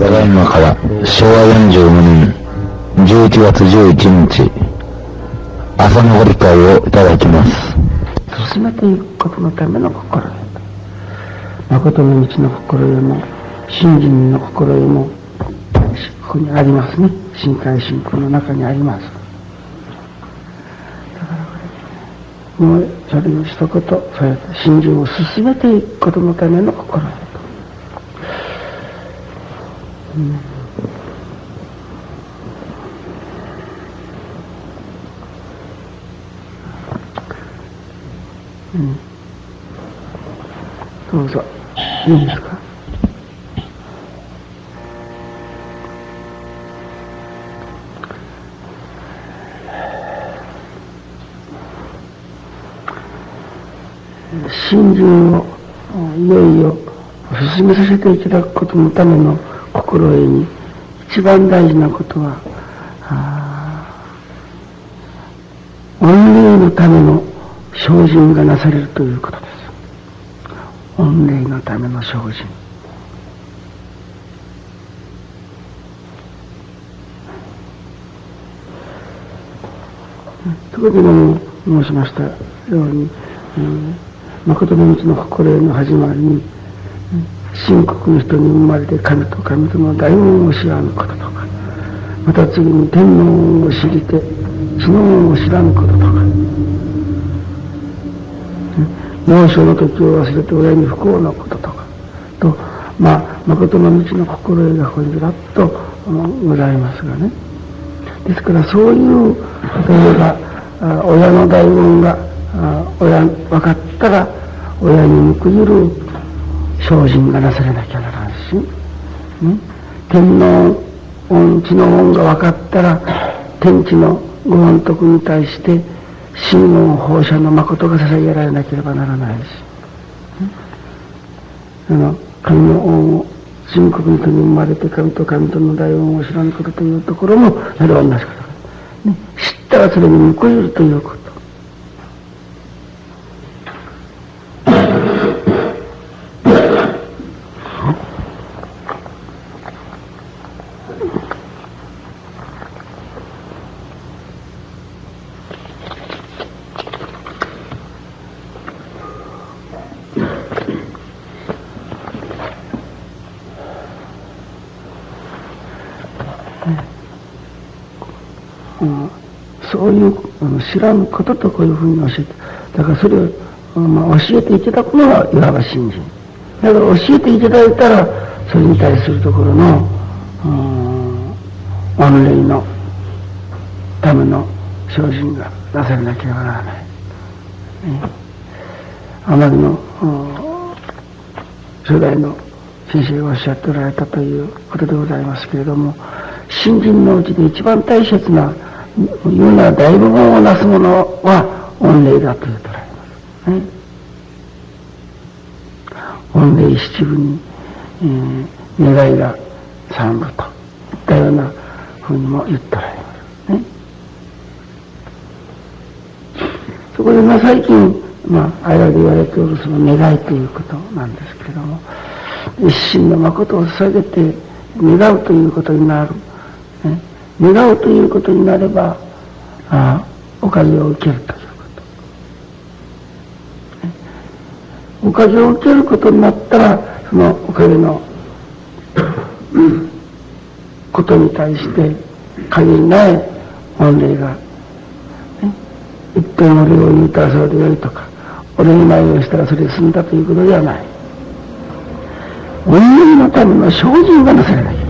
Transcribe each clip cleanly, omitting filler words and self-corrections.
ただいまから昭和45年11月11日朝のご理解をいただきます。 進めていくことのための心得、誠の道の心得も信心の心得もここにありますね。信海信空の中にあります。だからこれもうそれを一言、そうやって信心を進めていくことのための心得と、どうぞいいですか。信心をいよいよ進めさせていただくことのための心得に一番大事なことは、御礼のための精進がなされるということです。御礼のための精進。先ほども申しましたように、誠の道の心得の始まりに、深刻の人に生まれて神と神との大恩を知らぬこととか、また次に天の恩を知りて地の恩を知らぬこととか、幼少の時を忘れて親に不幸なこととかと、誠の道の心得がここにずらっとございますがね。ですからそういう例えば親の大恩が分かったら親に報いる精進がなされなきゃならんし、天の恩地の恩が分かったら天地のご恩徳に対して真言放射の誠が捧げられなければならないし、神の恩を深刻に人に生まれて神と神との大恩を知らぬことというところもそれは同じこと、知ったらそれに報いるということ。そういう知らぬこととこういうふうに教えて、だからそれを、教えていただくのがいわば信心。だから教えていただいたらそれに対するところの御礼のための精進がなされなければならない。あまりの初代の先生がおっしゃっておられたということでございますけれども、信心のうちで一番大切な言うなら大部分をなすものは御礼だと言うとられますね。御礼七分に、願いが三分といったようなふうにも言っておられますね。そこで最近間で言われておるその願いということなんですけれども、一心の誠を捧げて願うということになる。願うということになればおかげを受けるということ、おかげを受けることになったらそのおかげのことに対して限りない御礼が、一遍俺を言うたらそれでよいとか、俺に前をしたらそれで済んだということではない。御礼のための精進がなされない。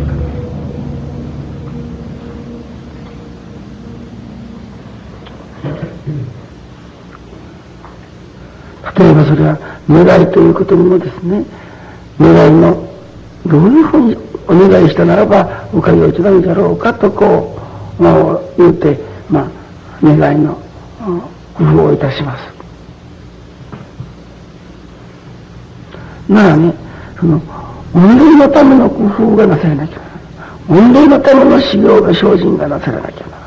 例えばそれは願いということにもですね、願いのどういうふうにお願いしたならばおかげをいただくだろうかとこう言うて、願いの工夫をいたします。ならね、その御礼のための工夫がなされなきゃならない。御礼のための修行が精進がなされなきゃならない。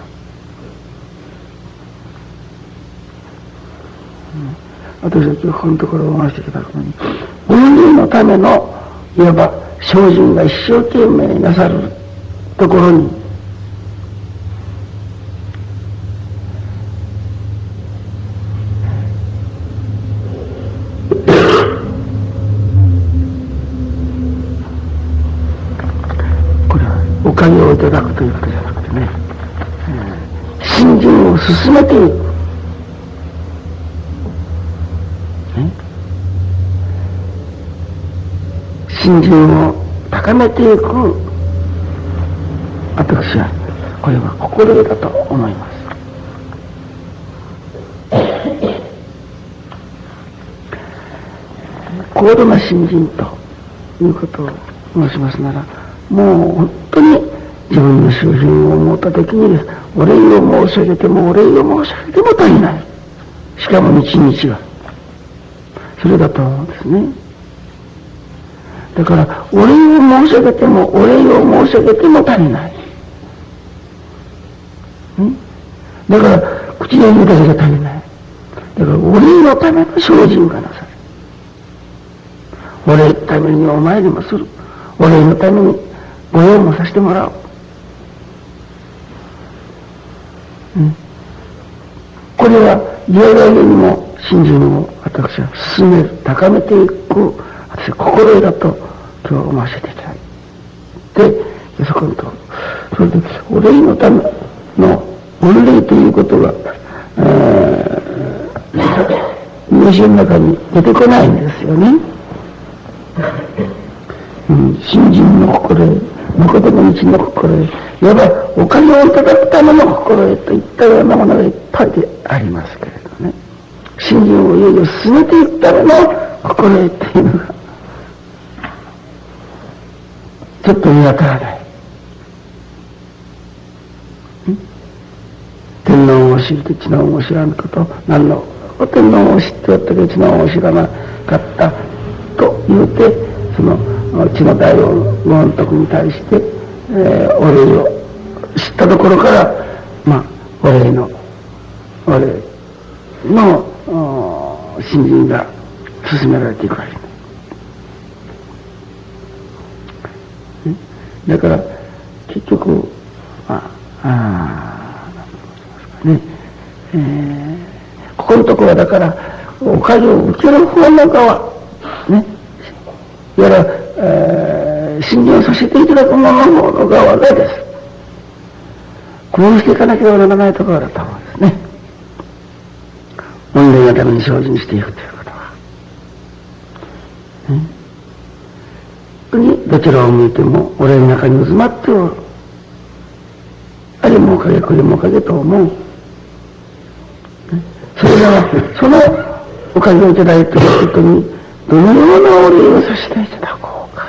私は今日このところを回していただくのに、御礼のためのいわば精進が一生懸命なさるところにこれはお金をいただくということじゃなくてね、信心を進めていく、信心を高めていく、私はこれは心得だと思います。高度な信心ということを申しますなら、もう本当に自分の修行を思った時にです、お礼を申し上げてもお礼を申し上げても足りない。しかも日々がそれだと思うんですね。だからお礼を申し上げてもお礼を申し上げても足りない。だから口で言うだけじゃ足りない。だからお礼のための精進がなされる。お礼のためにお参りもする。お礼のためにご用もさせてもらう。これはいやいやにも信心を私は進める、高めていく、私は心得だと今日は思わせていただいて、そこのところ、それでお礼のための御礼ということが、入試の中に出てこないんですよね。信心の心得、誠の道の心得、いわばお金をいただくための心得といったようなものがいっぱいでありますけれどね。信心をいよいよ進めていくための心得っていうのがちょっと見当たらない。天皇を知って知能を知らぬこと、何の天皇を知っておったけど知能を知らなかったと言うて、その知の大王ご恩徳に対して、お礼を知ったところから、お礼の信心が進められていくわけです。だから結局ここのところはだからお金を受ける方の側ね、やら、信心をさせていただく者の方の側がです。こうしていかなければならないところだと思うんですね。御礼のために精進していくということは。本当にどちらを向いてもお礼の中に渦まっておる。あれもおかげ、これもおかげと思う。それがそのおかげをいただいていることにどのようなお礼をさせていただこうか、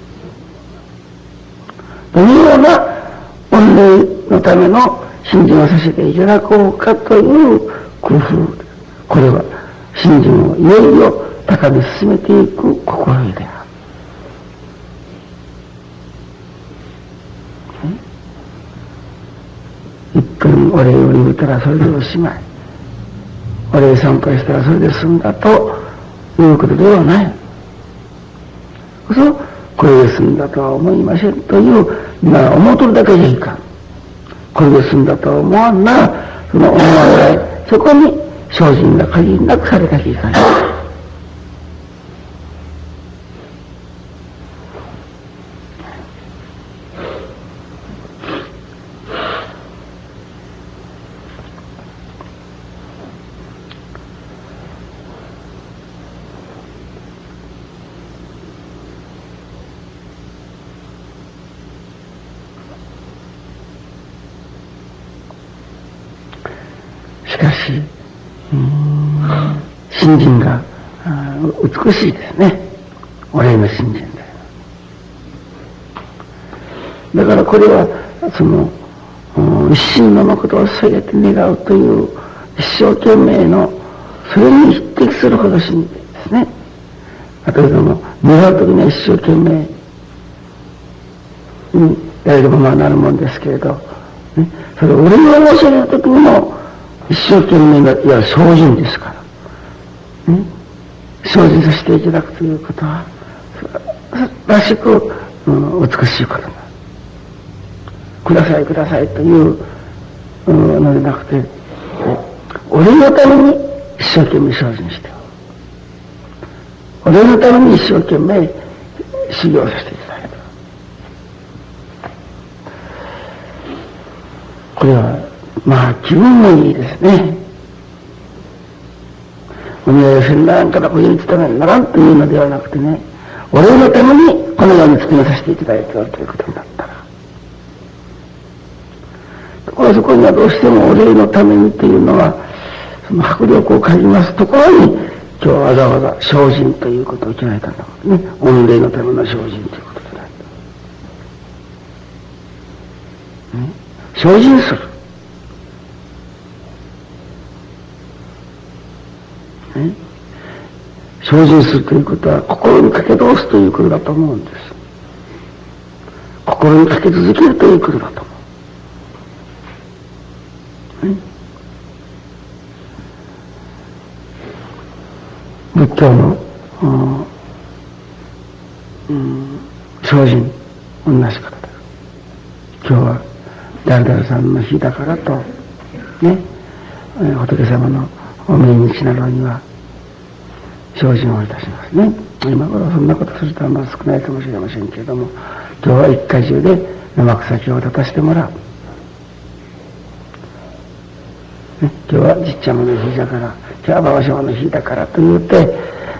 どのような御礼のための信心をさせていただこうかという工夫、これは信心をいよいよ高め進めていく心得である。一分お礼を言うたらそれでおしまい、お礼参拝したらそれで済んだということではない。これで済んだとは思いませんという思うとるだけでいいか。これで済んだとは思わんなら、その思わない、そこに精進が限りなくされなきゃいかない。しかし、信心が美しいですね。お礼の信心で。だからこれはその一心の誠を下げて願うという一生懸命のそれに匹敵するほど信心ですね。例えば願うときには一生懸命にやれるものはなるもんですけれど、ね、それをお礼を申し上げるときにも一生懸命な、いや精進ですから、精進させていただくということは、 らしく、美しいことになる。くださいくださいというのでなくて、俺のために一生懸命精進して、俺のために一生懸命修行させていただいた。これはまあ気分もいいですね。お見合いせんならんからお湯に伝わらならんというのではなくてね、俺のためにこのように務めさせていただいておるということになったら、ところがそこにはどうしてもお礼のためにというのはその迫力を感じますところに、今日はわざわざ精進ということを決められたんだもんね。御礼のための精進ということでないと、ね、精進する、ね、精進するということは心にかけ通すということだと思うんです。心にかけ続けるということだと思う、ね、仏教の精進同じことです。今日は誰々さんの日だからとね、仏様のお命日などには精進をいたしますね。今頃そんなことするとはまだ少ないかもしれませんけれども、今日は一家中で生草木を立たせてもらう、ね、今日はじっちゃまの日だから、今日は馬場様の日だからと言って、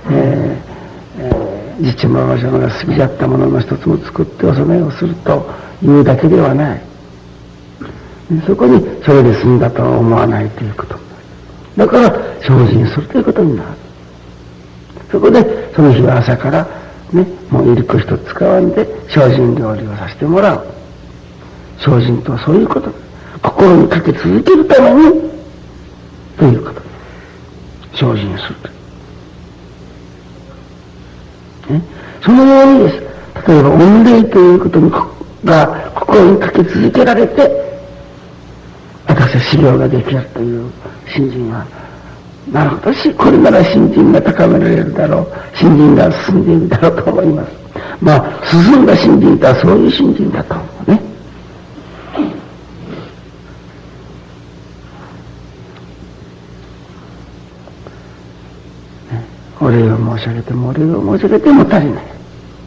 じっちゃま馬場様が好きだったものの一つも作ってお供えをするというだけではない。そこにそれで済んだとは思わないということ。だから精進するということになる。そこでその日は朝からね、もういりこ一つ使わんで精進料理をさせてもらう。精進とはそういうこと。心にかけ続けるためにということ。精進すると。ね、そのようにです。例えば御礼ということが心にかけ続けられて、私は修行ができるという信心は、なるほどし、これなら信心が高められるだろう、信心が進んでいるだろうと思います。まあ進んだ信心とはそういう信心だと思うね。お礼を申し上げてもお礼を申し上げても足りない。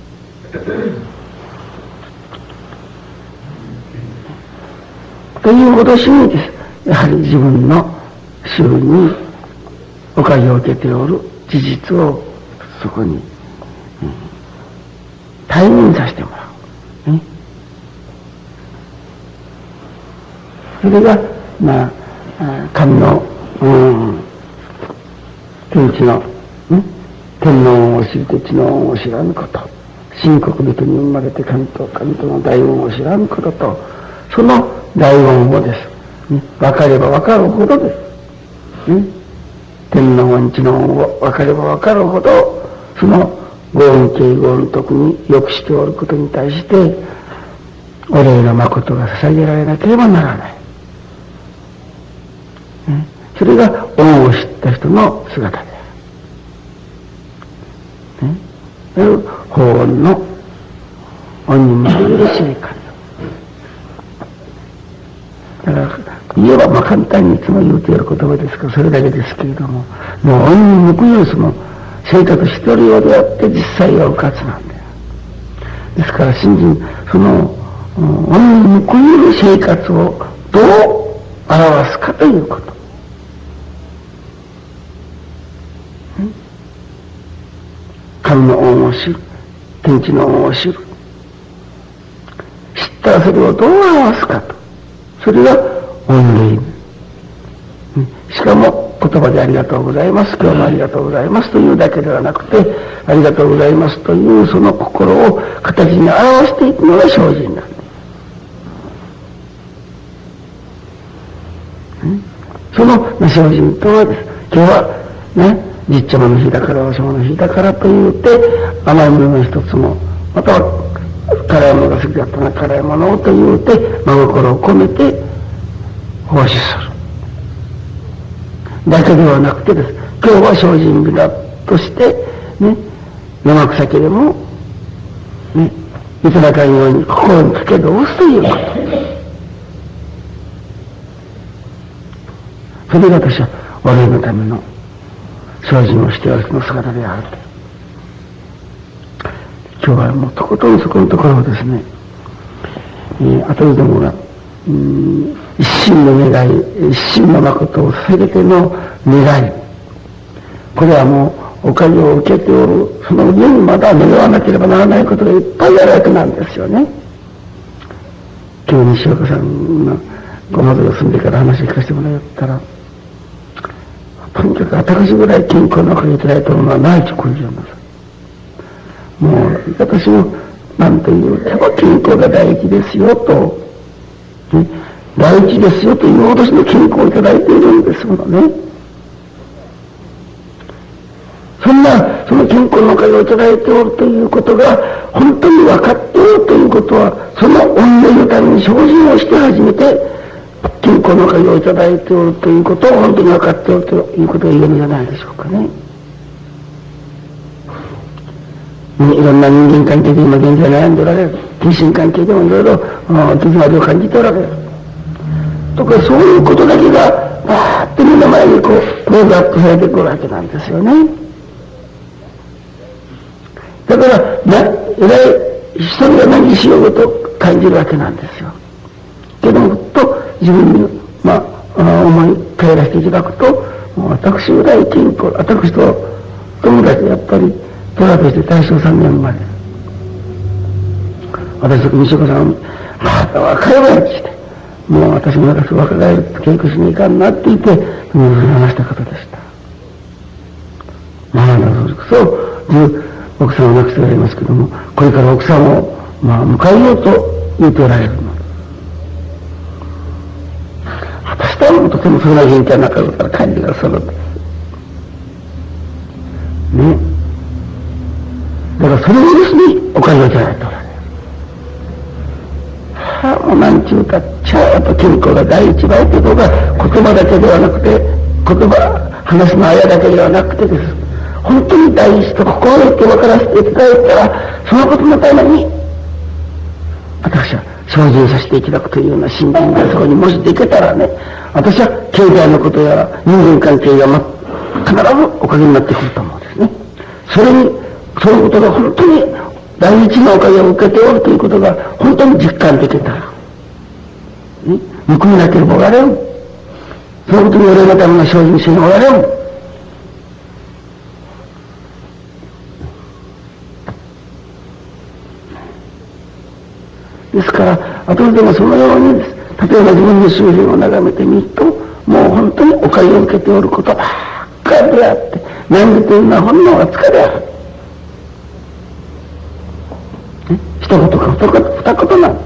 という脅しにです。やはり自分の周囲におかげを受けておる事実をそこに、体認させてもらう、ね、それがまあ神の、天地の、天の恩を知ると地の恩を知らぬこと、神国人に生まれて神との大恩を知らぬことと、その大恩をです、分かれば分かるほどです、天の恩地の恩を分かれば分かるほど、そのご恩恵ご恩徳によくしておることに対してお礼の誠が捧げられなければならない、それが恩を知った人の姿である、法恩の恩に向ける成果だから言えばまあ簡単にいつも言うている言葉ですからそれだけですけれども、もう恩に報いるその生活しておるようであって実際は迂闊なんだよ。ですから信心その恩に報いる生活をどう表すかということ、神の恩を知る、天地の恩を知る、知ったらそれをどう表すかと、それが御礼、しかも言葉でありがとうございます、今日もありがとうございますというだけではなくて、ありがとうございますというその心を形に表していくのが精進なんです。その精進とはです、今日はね、じっちゃまの日だからおしまの日だからと言って甘いものの一つも、または辛いものが好きだったな辛いものをと言うて真心を込めて奉仕するだけではなくてです、今日は精進日だとしてね、生臭けでもね、いただかんように心にかけどうすということ。それが私は我々のための精進をしておるその姿であると。今日はもうとことんそこのところをですね、後でどもが一心の願い、一心の誠を捧げての願い、これはもうおかげを受けておるその上にまだ願わなければならないことがいっぱいあるわけなんですよね。今日西岡さんのごまどが住んでから話を聞かせてもらったら、とにかく私ぐらい健康なおかげいただいたものはないとこう言います。もう私も何というやっぱ健康が第一ですよと、ね、第一ですよという私の健康をいただいているんですものね。その健康のおかげをいただいておるということが本当に分かっておるということは、その御礼のために精進をして初めて健康のおかげをいただいておるということを本当に分かっておるということが言えるんじゃないでしょうかね。いろんな人間関係で今現在悩んでおられる。近親関係でもいろいろ行き詰まりを感じておられる。とかそういうことだけがバーッと目の前にこうクローズアップされてくるわけなんですよね。だからえらい一人が何しようと感じるわけなんですよ。けどもふっと自分に思い返らせていただくと、私ぐらい健康、私と友達やっぱりトラとして大正3年生まれ、私と西岡さんまた若いわにして、もう私もなんか若返ると稽古しにいかんなって言って話した方でした。そう奥さんを亡くしておられますけども、これから奥さんを迎えようと言っておられるの。私とはとてもそんな元気はなかった感じがするんですね。だからそれをですね、お金をいただいておられる。もう何ちゅうか、やっぱ健康が第一番ということが言葉だけではなくて、話のあやだけではなくてです。本当に第一と心を言って分からせていただいたら、そのことのために、私は精進させていただくというような信心がそこにもしできたらね、私は経済のことや人間関係が必ずおかげになってくると思うんですね。そういうことが本当に第一のおかげを受けておるということが本当に実感できたら、ね、報いなければおられる。そのことに俺のための精進しておられる。ですから、後でもそのようにです。例えば自分の周辺を眺めてみると、もう本当におかげを受けておることばっかりであって、何でというのはほんのわずかである。一言か二言なんです。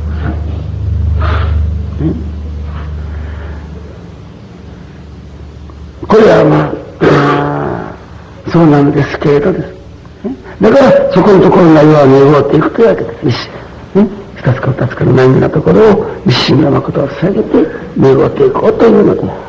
これはそうなんですけれどです。だからそこのところが弱みを動いていくというわけです。一つか二つかの難儀なところを一心の誠を捧げて巡っていこうというのであ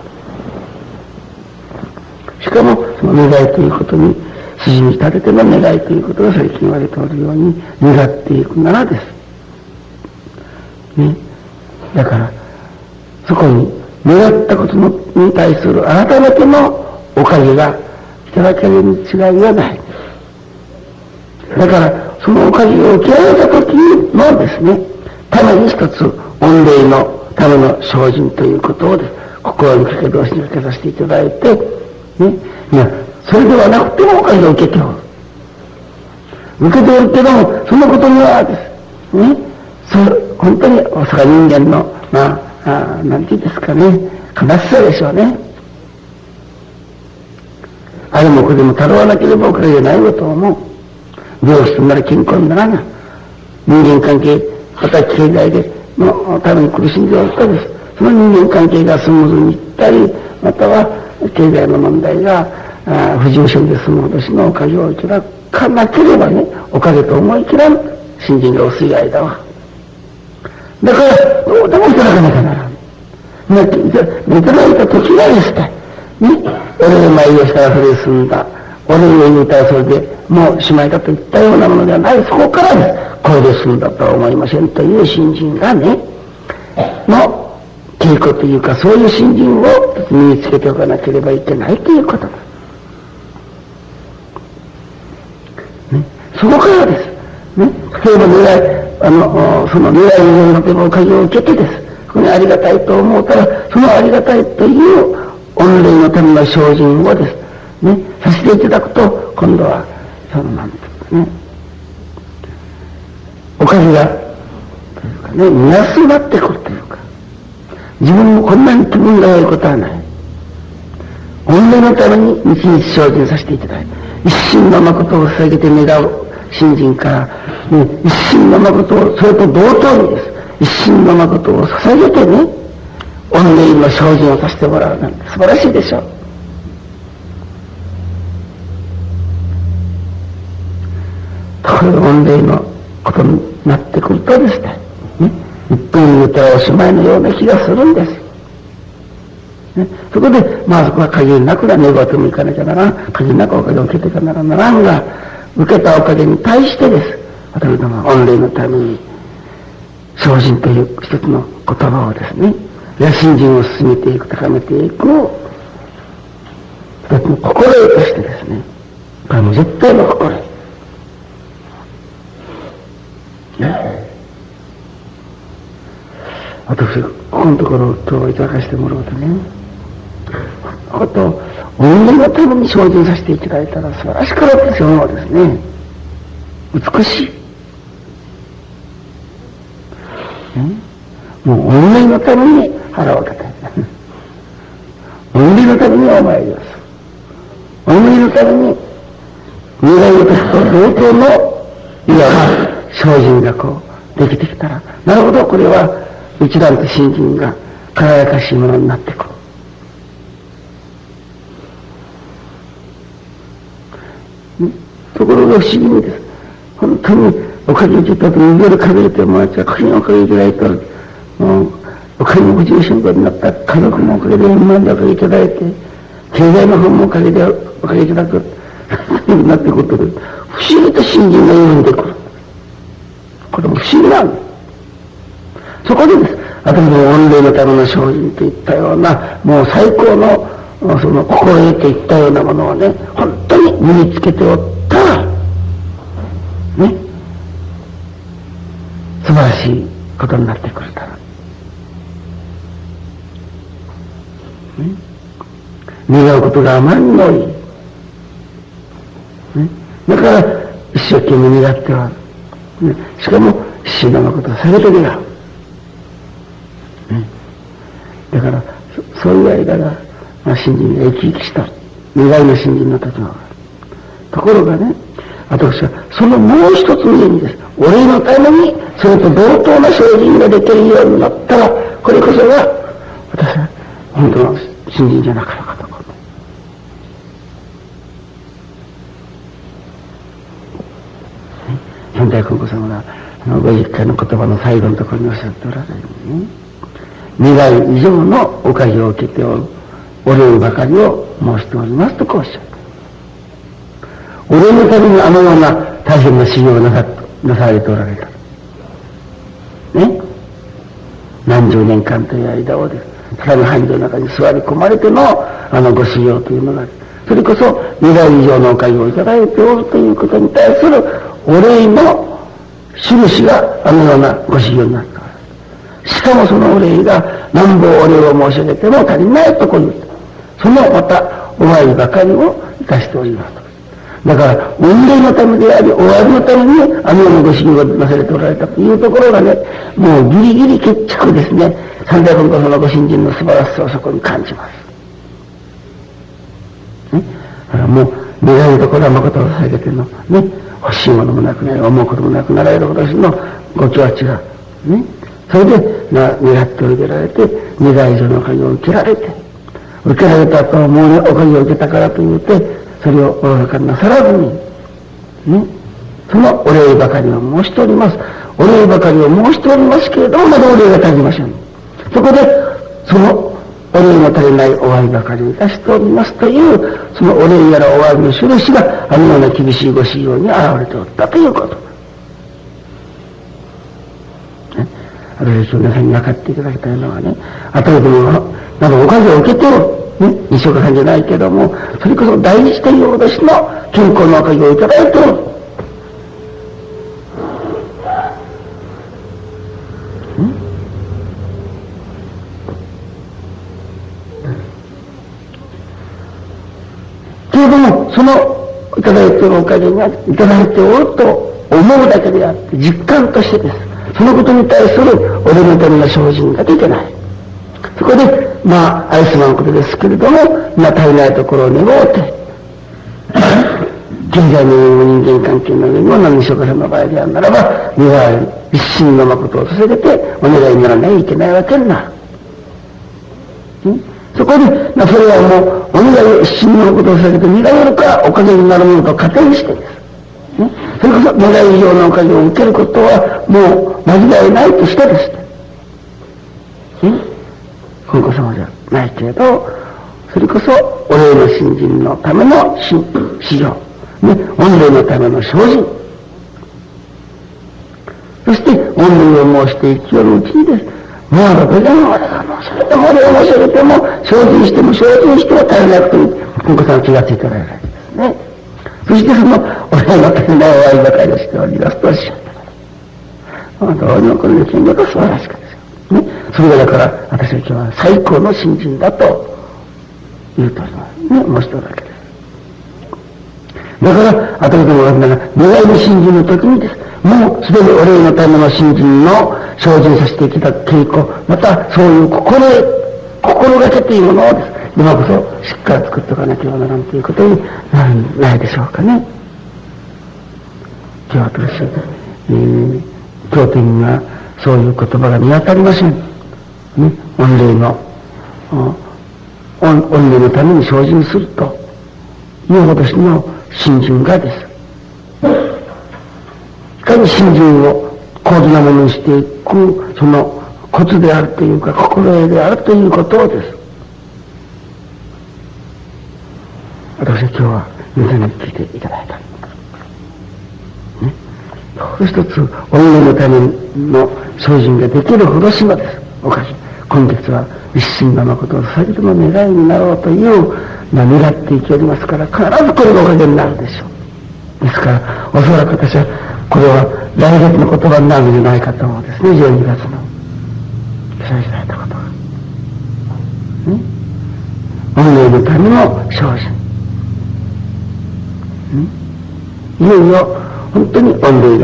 る。しかもその願いということに筋に立てての願いということが最近言われておるように願っていくならです。ね。だからそこに願ったことに対する改めてのおかげがいただけるに違いはない。だからそのおかげを受けられた時のですね、ために一つ御礼のための精進ということをです、心にかけ同士にかけさせていただいて、ね、それではなくてもおかげを受けておる。受けておるけども、そのことにはですね、本当に大阪人間の、なんて言うんですかね、悲しさでしょうね。あれもこれでもたろわなければおかげがないことを思う。病死となら健康にならない。人間関係、また経済でのために苦しんでおったです。その人間関係がスムーズにいったり、または経済の問題が不重症で済む私のおかげをいただかなければね、おかげと思い切らん。信心が薄い間は。だから、どうでもいただかなきゃならん。いただいた時がですか。ね、俺の前をしたらそれで済んだ。俺の言うたらそれでもうしまいだといったようなものではない。そこからです。これで済んだとは思いませんという信心がね、の稽古というか、そういう信心を身につけておかなければいけないということだ。ね、そこからです。ね、例えばその未来の例えばおかげを受けてです。これありがたいと思うから、そのありがたいという御礼のための精進をです。ね、させていただくと、今度は、なんていうかね、おかげが、というかね、見やすくなってくるというか、自分もこんなに気分が良いことはない。御礼のために日々精進させていただいて、一心の誠を捧げて願う信心から、ね、一心の誠を、それと同等にです。一心の誠を捧げてね、御礼の精進をさせてもらうなんて素晴らしいでしょう。これが御礼のことになってくるとですね、一分言うたらおしまいのような気がするんです。ね、そこで、まあそこは限りなく願い事もいかなきゃならん、限りなくおかげを受けていかならんが、受けたおかげに対してです。私どもは御礼のために、精進という一つの言葉をですね、信心を進めていく、高めていく、一つの心得としてですね、これも絶対の心得。私、ここのところを今日いただかせてもらうとね、こと、御礼のために精進させていただいたら素晴らしかったですよ、もうですね。美しい。もう御礼のために腹を立て。御礼のためにお参りをする。御礼のために願い事と同等のいわば精進がこうできてきたら、なるほど、これは一段と信心が輝かしいものになってくる。ところが不思議にです。本当におかげをいただいて、右でかけてもらっちゃ、家のおかげいただいたら、おかげのご重心になった家族のおかげで円満でおかげいただいて、経済の方もおかげでおかげいただく、なってくると、不思議と信心が緩んでくる。これも不思議なんです。そこでです。私の御礼のための精進といったような、もう最高の、その心得といったようなものをね、本当に身につけておったら、ね、素晴らしいことになってくれたら。ね、願うことがあまりに多い。ね、だから、一生懸命願っては、ね、しかも、死のことを下げて願う。だから、そういう間が、信心が生き生きした。願いの信心の立場が。ところがね、私は、そのもう一つ上にです。お礼のために、それと同等な精進ができるようになったら、これこそが、私は、本当の信心じゃなかったかと。仙台君子様が、ご実家の言葉の最後のところにおっしゃっておられるようにね、願い以上のおかげを受けておるお礼ばかりを申しておりますとこうおっしゃった。お礼のためにあのような大変な修行をなされておられた。ね。何十年間という間をです。畳半畳の中に座り込まれてのご修行というのがある。それこそ願い以上のおかげをいただいておるということに対するお礼の印があのようなご修行になった。しかもそのお礼が何ぼお礼を申し上げても足りないとこう言った。そのまたお詫びばかりをいたしております。だから、御礼のためであり、お詫びのためにあのようなご修行がなされておられたというところがね、もうギリギリ決着ですね。三代文化そのご信心の素晴らしさをそこに感じます。ね。だからもう、願いところは誠を捧げての、ね、欲しいものもなくなり、思うこともなくなられる私のご境地が、ね。それで、願っておいてられて、願い以上のおかげを受けられて、受けられたともうね、おかげを受けたからと言って、それをおろそかになさらずに、ね、そのお礼ばかりを申しております。お礼ばかりを申しておりますけれども、まだお礼が足りません。そこで、そのお礼の足りないお詫びばかりいたしておりますという、そのお礼やらお詫びの印があのような厳しいご修行に現れておったということ。あるで皆さんに分かっていただきたいのはね、あとでも、なんかおかげを受けておる、ね、西岡さんじゃないけども、それこそ大事という脅しの健康のおかげをいただいておる。けれども、そのいただいておるおかげがいただいておると思うだけであって、実感としてです。そのことに対するお礼のための精進ができない。そこで、愛すまんことですけれども、足りないところを願うて、現在の人間関係の上にも西岡さんの場合であるならば、願い一心の誠を捧げて、お願いにならないといけないわけになる。そこで、それはもう、お願い一心の誠を捧げて願えるか、おかげになるものと仮定してです。それこそ願い以上のおかげを受けることはもう間違いないとしてですね。本子様じゃないけれど、それこそお礼の信心のための修行、御礼のための精進。そして御礼を申して生きよるうちにです。もうどれでも俺が申し上げてもお礼を申し上げても精進しても精進しても足りなくても本子さんは気がついておられるわけですね。そしてそのお礼の足りないお愛ばかりをしておりますとおっしゃった。どうにもこれの見事は素晴らしかったですよ。それがだから私は今日は最高の信心だと言うとおりますね。申しておるわけです。だから後でも私が願いの信心の時にです。もうすでにお礼のための信心の精進させてきた稽古、またそういう心がけというものをです。今こそしっかり作っておかなければならんということにないでしょうかね。今日私、経典にはそういう言葉が見当たりません。御礼のために精進するという私の信心がです。いかに信心を高度なものにしていくそのコツであるというか心得であるということをです。私は今日は皆さんに聞いていただいた。一つお祈りのための精進ができるほどしまです。おかしい。今月は一心の誠を捧げての願いになろうという願っていきおりますから必ずこれがおかげになるでしょう。ですからおそらく私はこれは来月の言葉になるんじゃないかと思うんですね。12月の記載されたことが。お祈りのための精進。いよいよ本当に御礼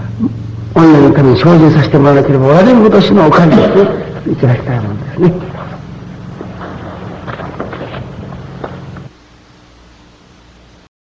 のために精進させてもらわなければ悪いことしのおかげでいただきたいものですね。